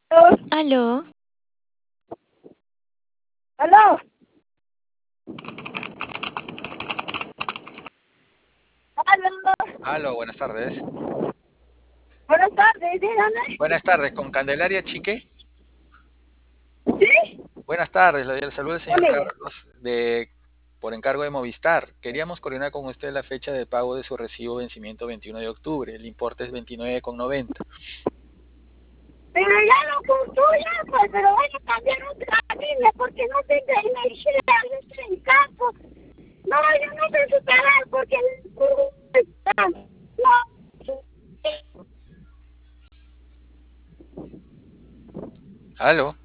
Aló, Aló, aló. Aló, buenas tardes. Buenas tardes, dígame. Buenas tardes, con Candelaria Chique. ¿Sí? Buenas tardes, le saluda el señor Conmigo. Carlos por encargo de Movistar. Queríamos coordinar con usted la fecha de pago de su recibo vencimiento 21 de octubre. El importe es 29,90. Pero ya lo construye, pues, pero voy a cambiar otra línea porque no tengo energía, yo estoy en campo. No, yo no sé superar porque no. Aló.